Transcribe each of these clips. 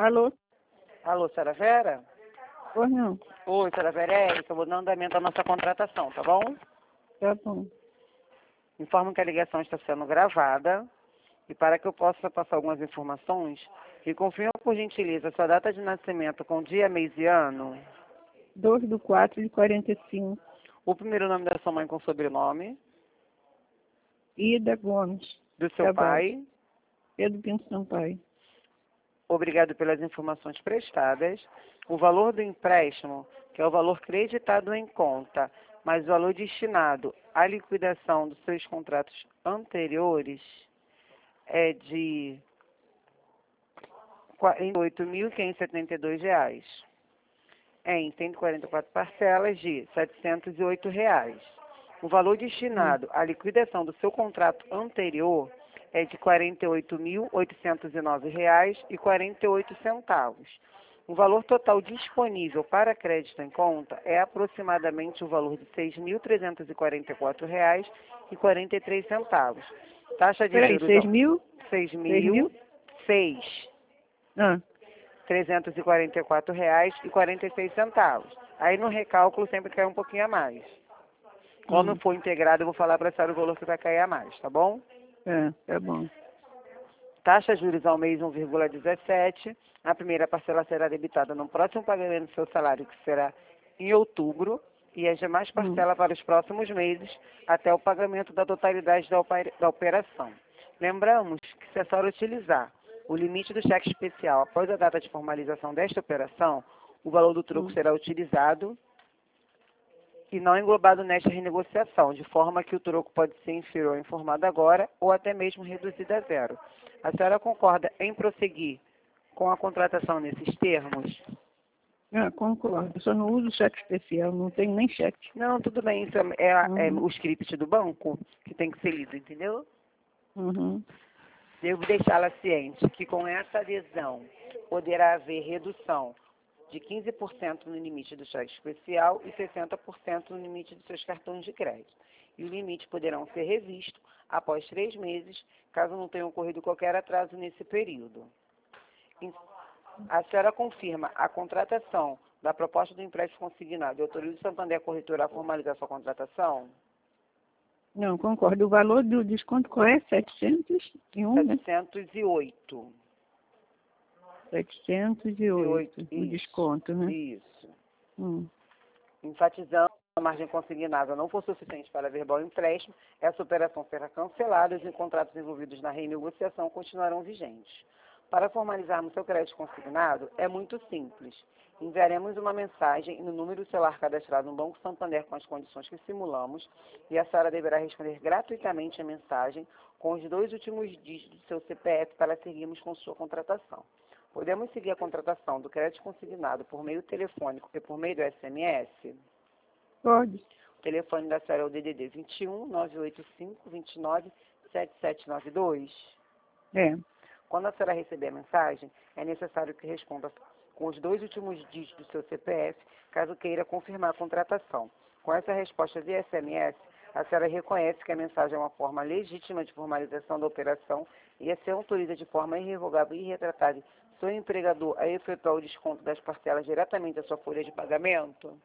Alô? Alô, senhora Vera? Pois não. Oi, senhora Vera, é Érica, eu vou dar andamento à nossa contratação, tá bom? Tá bom. Informo que a ligação está sendo gravada e para que eu possa passar algumas informações, me confirma por gentileza sua data de nascimento com dia, mês e ano, 2/4/45. o primeiro nome da sua mãe com sobrenome, Ida Gomes. do seu pai. Pedro Pinto Sampaio. Obrigado pelas informações prestadas. O valor do empréstimo, que é o valor creditado em conta, mas o valor destinado à liquidação dos seus contratos anteriores, é de R$ 48.572, em 144 parcelas de R$ 708. O valor destinado à liquidação do seu contrato anterior é de R$ 48.809,48. O valor total disponível para crédito em conta é aproximadamente o valor de R$ 6.344,43. Taxa de Peraí, juros... 6 mil? 6.006. Ah, R$ 344,46. Aí no recálculo sempre cai um pouquinho a mais. Quando for integrado, eu vou falar para a senhora o valor que vai cair a mais, tá bom? tá bom. Taxa juros ao mês 1,17. A primeira parcela será debitada no próximo pagamento do seu salário, que será em outubro, e as demais parcelas para os próximos meses, até o pagamento da totalidade da operação. Lembramos que se a senhora utilizar o limite do cheque especial após a data de formalização desta operação, o valor do troco será utilizado e não englobado nesta renegociação, de forma que o troco pode ser inferior ao informado agora ou até mesmo reduzido a zero. A senhora concorda em prosseguir com a contratação nesses termos? Concordo. Eu só não uso cheque especial, não tenho nem cheque. Não, tudo bem, isso é o script do banco que tem que ser lido, entendeu? Devo deixá-la ciente que com essa adesão poderá haver redução de 15% no limite do cheque especial e 60% no limite dos seus cartões de crédito. E o limite poderão ser revistos após 3 meses, caso não tenha ocorrido qualquer atraso nesse período. A senhora confirma a contratação da proposta do empréstimo consignado e autoriza o Santander Corretora a formalizar sua contratação? Não, concordo. O valor do desconto qual é? 701, né? 708. 708, o desconto, né? Isso. Hum. Enfatizando que a margem consignável não for suficiente para verbal empréstimo, essa operação será cancelada e os contratos envolvidos na renegociação continuarão vigentes. Para formalizarmos seu crédito consignado, é muito simples. Enviaremos uma mensagem no número do celular cadastrado no Banco Santander com as condições que simulamos e a senhora deverá responder gratuitamente a mensagem com os 2 últimos dígitos do seu CPF para seguirmos com sua contratação. Podemos seguir a contratação do crédito consignado por meio telefônico e por meio do SMS? Pode. O telefone da senhora é o DDD 21 985 29 7792. Quando a senhora receber a mensagem, é necessário que responda com os 2 últimos dígitos do seu CPF, caso queira confirmar a contratação. Com essa resposta via SMS, a senhora reconhece que a mensagem é uma forma legítima de formalização da operação e a senhora autoriza de forma irrevogável e irretratável seu empregador a efetuar o desconto das parcelas diretamente da sua folha de pagamento?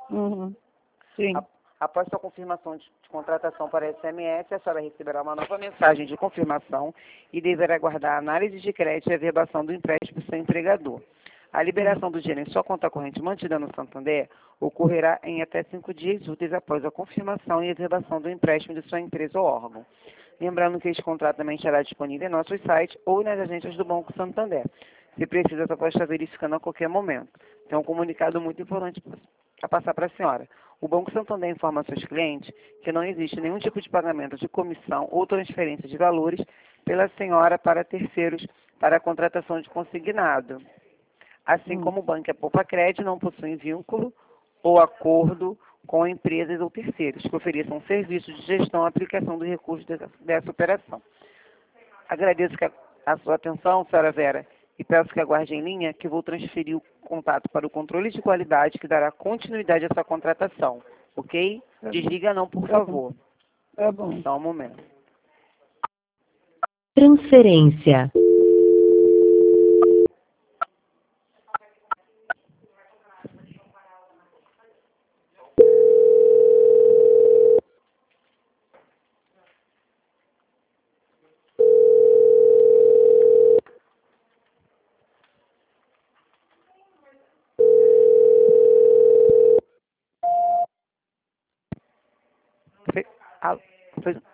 Sim. Após sua confirmação de contratação para SMS, a senhora receberá uma nova mensagem de confirmação e deverá aguardar a análise de crédito e a verbação do empréstimo do seu empregador. A liberação do dinheiro em sua conta corrente mantida no Santander ocorrerá em até 5 dias úteis após a confirmação e a verbação do empréstimo de sua empresa ou órgão. Lembrando que este contrato também estará disponível em nosso site ou nas agências do Banco Santander. Se precisa, só pode estar verificando a qualquer momento. Tem um comunicado muito importante a passar para a senhora. O Banco Santander informa a seus clientes que não existe nenhum tipo de pagamento de comissão ou transferência de valores pela senhora para terceiros para a contratação de consignado. Assim como o Banco Poupa Crédito não possui vínculo ou acordo com empresas ou terceiros que ofereçam serviços de gestão e aplicação dos recursos dessa operação. Agradeço a sua atenção, senhora Vera, e peço que aguarde em linha que vou transferir o contato para o controle de qualidade que dará continuidade à sua contratação. Ok? Desliga não, por favor. Tá bom. Só um momento. Transferência.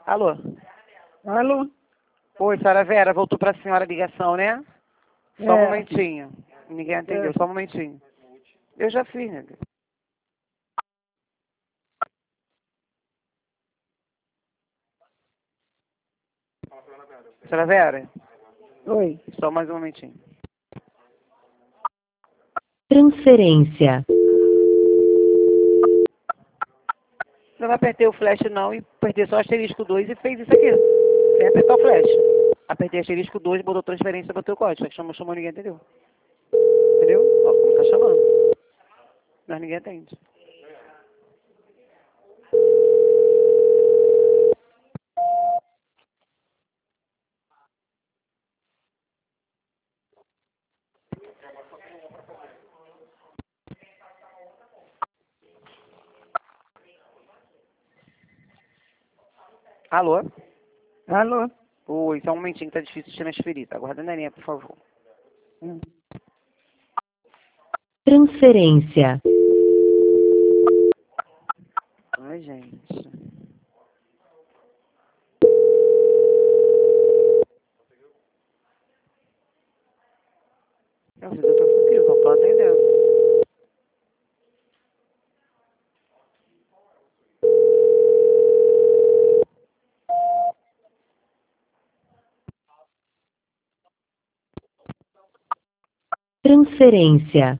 Alô? Alô? Oi, senhora Vera, voltou para a senhora a ligação, né? Só um É. momentinho. Ninguém atendeu, só um momentinho. Eu já fiz, né? Senhora Vera, Oi. só mais um momentinho. Transferência. Não vai apertar o flash não e apertei só asterisco 2 e fez isso aqui. Sem apertar o flash. Apertei asterisco 2, botou transferência, botou o código. Chamou, ninguém entendeu. Entendeu? Ó, como tá chamando. Mas ninguém atende. Alô? Alô? Oi, só um momentinho, tá difícil de transferir. Tá aguardando a linha, por favor. Transferência. Ai, gente. Eu fiz outra aqui, eu tô atendendo. Transferência.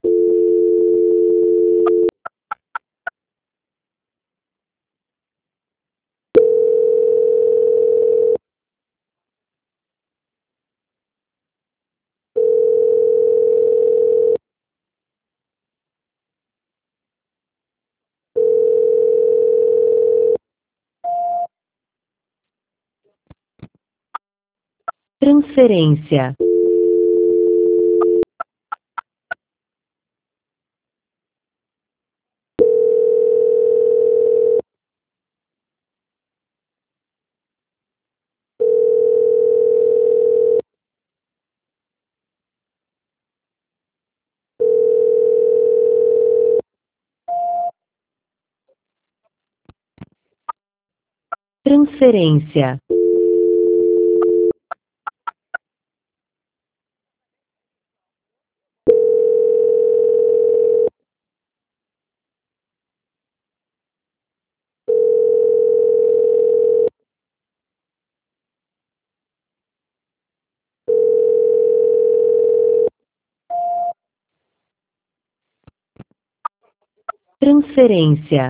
Transferência. Transferência. Transferência.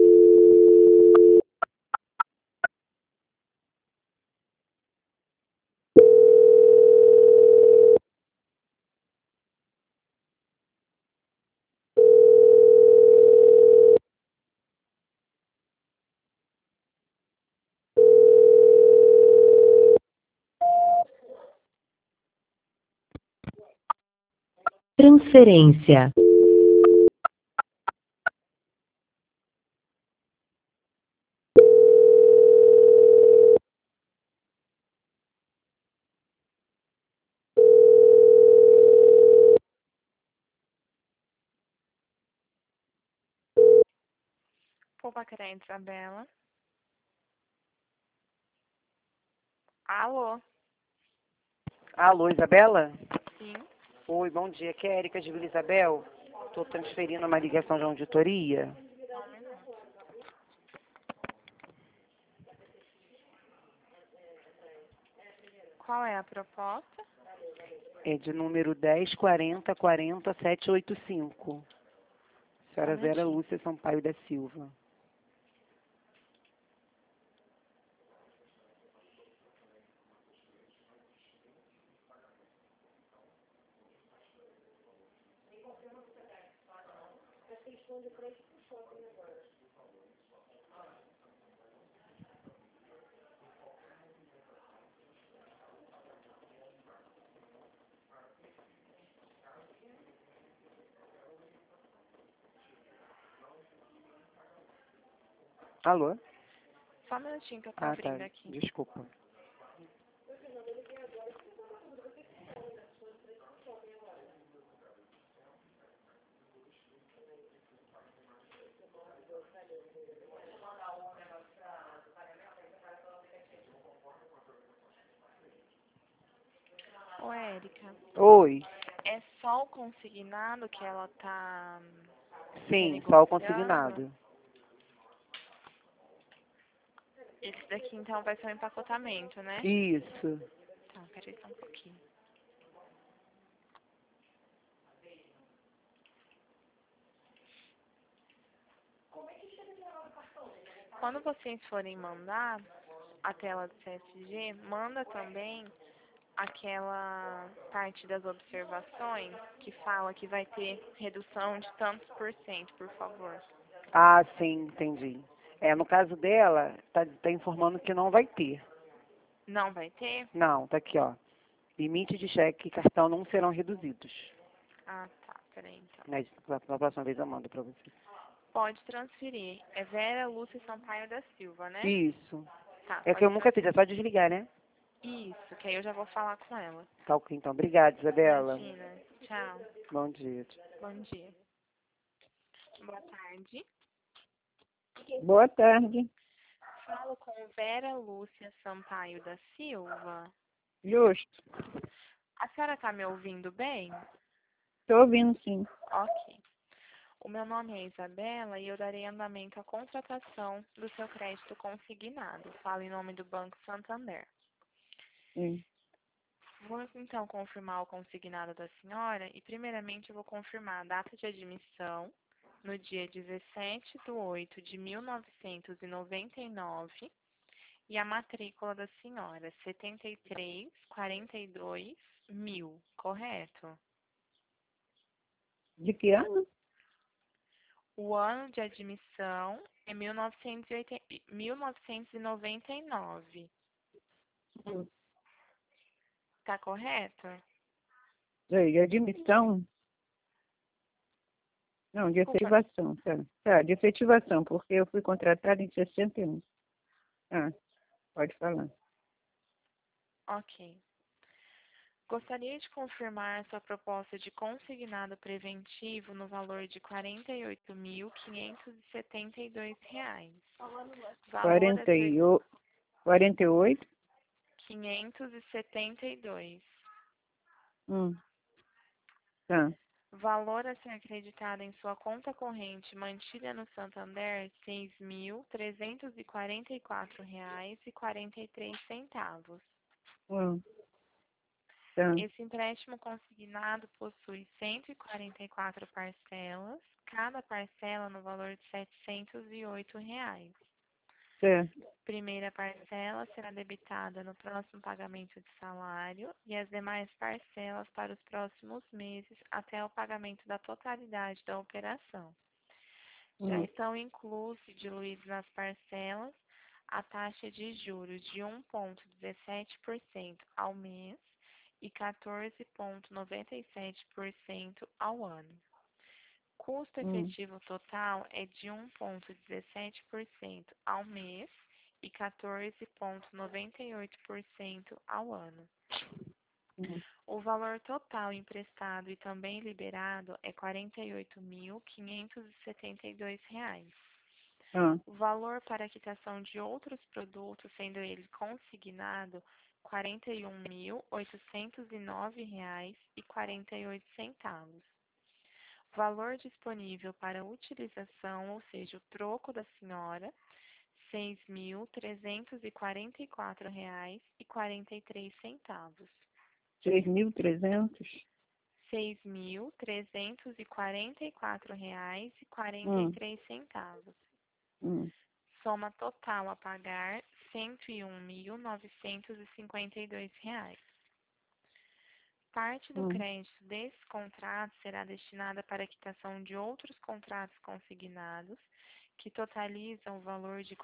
Transferência. Poupacaré, Isabela. Alô? Alô, Isabela? Sim. Oi, bom dia. Aqui é a Érica de Vila Isabel. Estou transferindo uma ligação de auditoria. Qual é a proposta? É de número 1040-40-785. Senhora Um Vera minutinho. Lúcia Sampaio da Silva. Alô? Só um minutinho que eu tô Ah, tá. abrindo aqui. Desculpa. Ô, Érica, Oi. é só o consignado que ela tá Sim, só o renegociando? consignado. Esse daqui, então, vai ser um empacotamento, né? Isso. Tá, peraí só um pouquinho. Quando vocês forem mandar a tela do CSG, manda também aquela parte das observações que fala que vai ter redução de tantos por cento, por favor. Ah, sim, entendi. No caso dela, tá informando que não vai ter. Não vai ter? Não, tá aqui, ó. Limite de cheque e cartão não serão reduzidos. Ah, tá. Peraí, então. Né? Na próxima vez eu mando pra você. Pode transferir. É Vera Lúcia Sampaio da Silva, né? Isso. Tá, É que eu pode nunca fiz, é só desligar, né? Isso, que aí eu já vou falar com ela. Tá ok, então. Obrigada, Isabela. Imagina. Tchau. Bom dia. Bom dia. Boa tarde. Boa tarde. Falo com Vera Lúcia Sampaio da Silva. Justo. A senhora está me ouvindo bem? Estou ouvindo, sim. Ok. O meu nome é Isabela e eu darei andamento à contratação do seu crédito consignado. Falo em nome do Banco Santander. Sim. Vou então confirmar o consignado da senhora e primeiramente eu vou confirmar a data de admissão no dia 17/8/1999 e a matrícula da senhora, 7342.000, correto? De que ano? O ano de admissão é 1999, tá correto? De admissão? Não, de Desculpa, efetivação. Tá, de efetivação, porque eu fui contratada em 61. Ah, pode falar. ok. Gostaria de confirmar sua proposta de consignado preventivo no valor de R$ 48.572. Valor a ser 48. 572. Tá. Valor a ser acreditado em sua conta corrente mantida no Santander, R$ 6.344,43. Tá. Esse empréstimo consignado possui 144 parcelas, cada parcela no valor de R$ 708. Certo. Primeira parcela será debitada no próximo pagamento de salário e as demais parcelas para os próximos meses até o pagamento da totalidade da operação. Já estão inclusos e diluídos nas parcelas a taxa de juros de 1,17% ao mês e 14,97% ao ano. Custo efetivo total é de 1,17% ao mês e 14,98% ao ano. O valor total emprestado e também liberado é R$ 48.572. O valor para a quitação de outros produtos, sendo ele consignado, R$ 41.809,48. Valor disponível para utilização, ou seja, o troco da senhora, R$ 6.344,43. 6.300? R$ 6.344,43. Soma total a pagar R$ 101.952. Parte do crédito desse contrato será destinada para a quitação de outros contratos consignados, que totalizam o valor de R$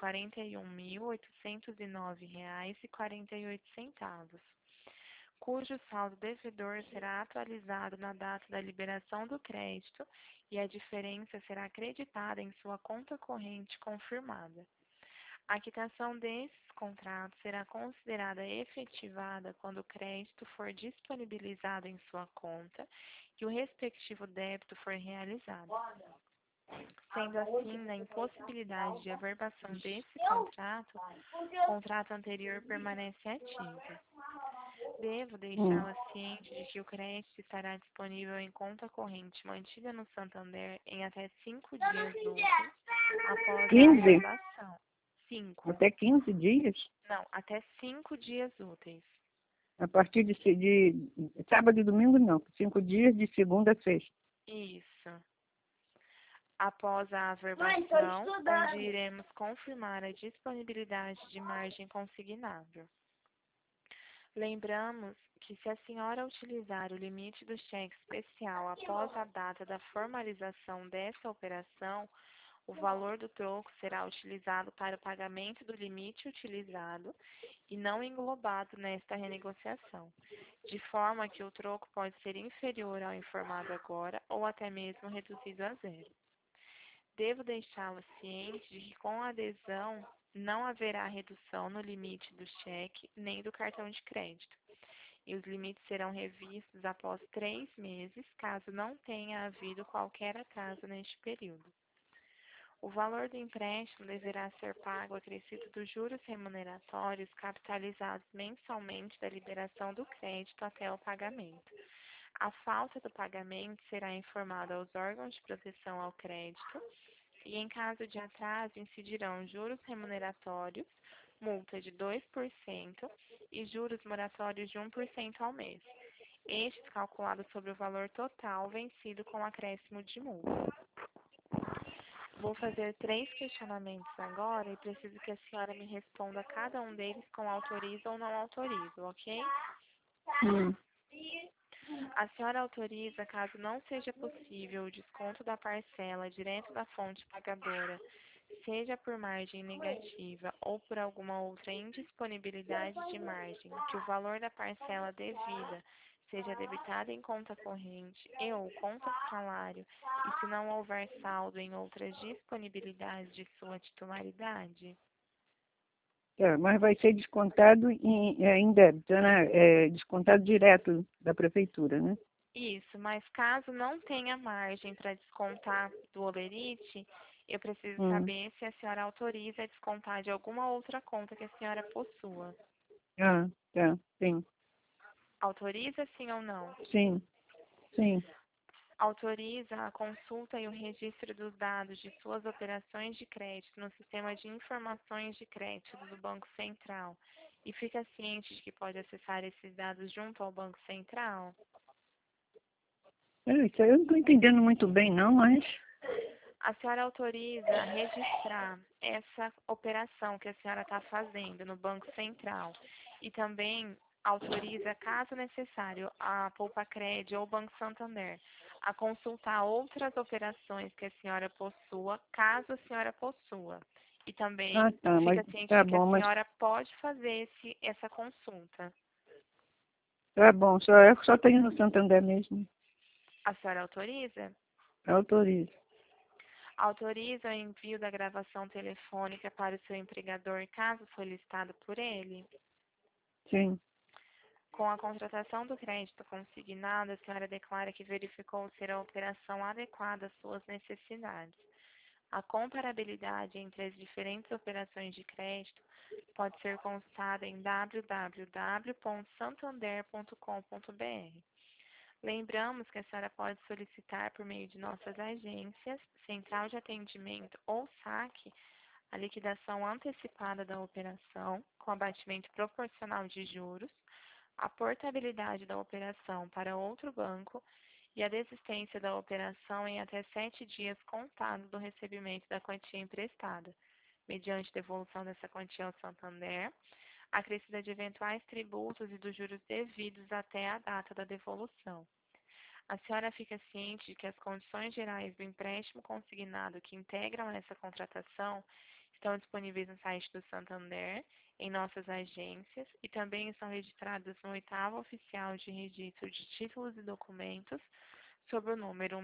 41.809,48, cujo saldo devedor será atualizado na data da liberação do crédito e a diferença será acreditada em sua conta corrente confirmada. A quitação desses contratos será considerada efetivada quando o crédito for disponibilizado em sua conta e o respectivo débito for realizado. Sendo assim, na impossibilidade de averbação desse contrato, o contrato anterior permanece ativo. Devo Hum. deixá-la ciente de que o crédito estará disponível em conta corrente mantida no Santander em até 5 dias úteis após a 15? averbação. 5. Até 15 dias? Não, até 5 dias úteis. A partir de sábado e domingo, não. 5 dias de segunda a sexta. Isso. Após a averbação, onde iremos confirmar a disponibilidade de margem consignável. Lembramos que se a senhora utilizar o limite do cheque especial após a data da formalização dessa operação, o valor do troco será utilizado para o pagamento do limite utilizado e não englobado nesta renegociação, de forma que o troco pode ser inferior ao informado agora ou até mesmo reduzido a zero. Devo deixá-la ciente de que com a adesão não haverá redução no limite do cheque nem do cartão de crédito, e os limites serão revistos após 3 meses, caso não tenha havido qualquer atraso neste período. O valor do empréstimo deverá ser pago acrescido dos juros remuneratórios capitalizados mensalmente da liberação do crédito até o pagamento. A falta do pagamento será informada aos órgãos de proteção ao crédito e, em caso de atraso, incidirão juros remuneratórios, multa de 2% e juros moratórios de 1% ao mês, estes calculados sobre o valor total vencido com acréscimo de multa. Vou fazer 3 questionamentos agora e preciso que a senhora me responda a cada um deles com autorizo ou não autorizo, ok? Hum. A senhora autoriza, caso não seja possível o desconto da parcela direto da fonte pagadora, seja por margem negativa ou por alguma outra indisponibilidade de margem, que o valor da parcela devida seja debitado em conta corrente e ou conta salário, e se não houver saldo em outras disponibilidades de sua titularidade? Tá, mas vai ser descontado em débito, né? Descontado direto da prefeitura, né? Isso, mas caso não tenha margem para descontar do holerite, eu preciso Hum. saber se a senhora autoriza a descontar de alguma outra conta que a senhora possua. Ah, tá, sim, Autoriza sim ou não? sim, sim. Autoriza a consulta e o registro dos dados de suas operações de crédito no sistema de informações de crédito do Banco Central e fica ciente de que pode acessar esses dados junto ao Banco Central? Isso aí eu não estou entendendo muito bem, não, mas... A senhora autoriza a registrar essa operação que a senhora está fazendo no Banco Central e também autoriza, caso necessário, a Poupa-Cred ou o Banco Santander a consultar outras operações que a senhora possua, caso a senhora possua. E também Ah, tá, mas fica ciente tá de que a bom, mas senhora pode fazer essa consulta. tá bom, eu só tenho no Santander mesmo. A senhora autoriza? Autorizo. Autoriza o envio da gravação telefônica para o seu empregador, caso solicitado por ele? Sim. Com a contratação do crédito consignado, a senhora declara que verificou ser a operação adequada às suas necessidades. A comparabilidade entre as diferentes operações de crédito pode ser consultada em www.santander.com.br. Lembramos que a senhora pode solicitar por meio de nossas agências, central de atendimento ou saque, a liquidação antecipada da operação, com abatimento proporcional de juros, a portabilidade da operação para outro banco e a desistência da operação em até 7 dias contados do recebimento da quantia emprestada, mediante devolução dessa quantia ao Santander, acrescida de eventuais tributos e dos juros devidos até a data da devolução. A senhora fica ciente de que as condições gerais do empréstimo consignado que integram essa contratação estão disponíveis no site do Santander, em nossas agências, e também estão registradas no 8º Oficial de Registro de Títulos e Documentos, sob o número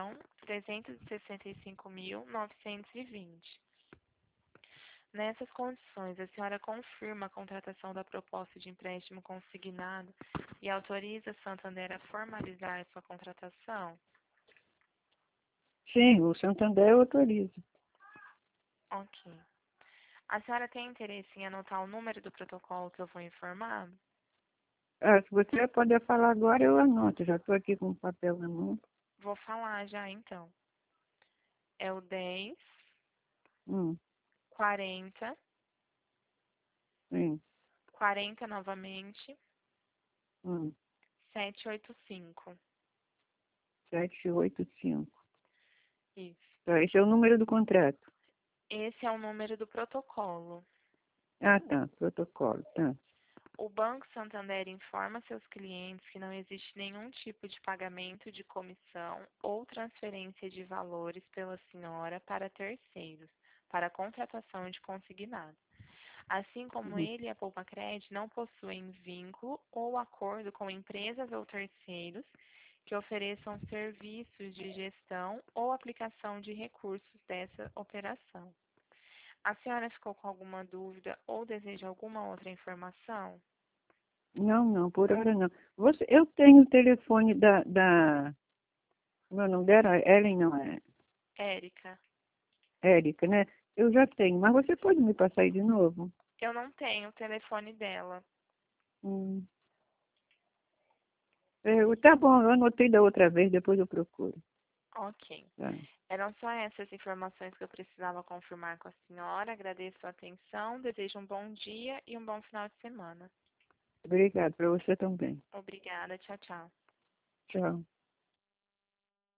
1.365.920. Nessas condições, a senhora confirma a contratação da proposta de empréstimo consignado e autoriza a Santander a formalizar sua contratação? Sim, o Santander autoriza. Ok. A senhora tem interesse em anotar o número do protocolo que eu vou informar? Ah, se você puder falar agora, eu anoto. Já estou aqui com o papel na mão. Vou falar já, então. É o 10, Hum, 40, sim. 40 novamente, Hum, 785. 785. Isso. Tá, esse é o número do contrato. Esse é o número do protocolo. Ah, tá. Protocolo, tá. O Banco Santander informa seus clientes que não existe nenhum tipo de pagamento de comissão ou transferência de valores pela senhora para terceiros, para a contratação de consignado. Assim como Uhum. ele e a Poupa Cred não possuem vínculo ou acordo com empresas ou terceiros que ofereçam serviços de gestão ou aplicação de recursos dessa operação. A senhora ficou com alguma dúvida ou deseja alguma outra informação? Não, não, por hora não. Eu tenho o telefone da. Meu nome dela é Ellen, não é? Érica, Érica, né? Eu já tenho, mas você pode me passar aí de novo? eu não tenho o telefone dela. Hum. Tá bom, eu anotei da outra vez, depois eu procuro. Ok. Tá. Eram só essas informações que eu precisava confirmar com a senhora. Agradeço a atenção, desejo um bom dia e um bom final de semana. Obrigado, para você também. Obrigada, tchau, tchau. Tchau.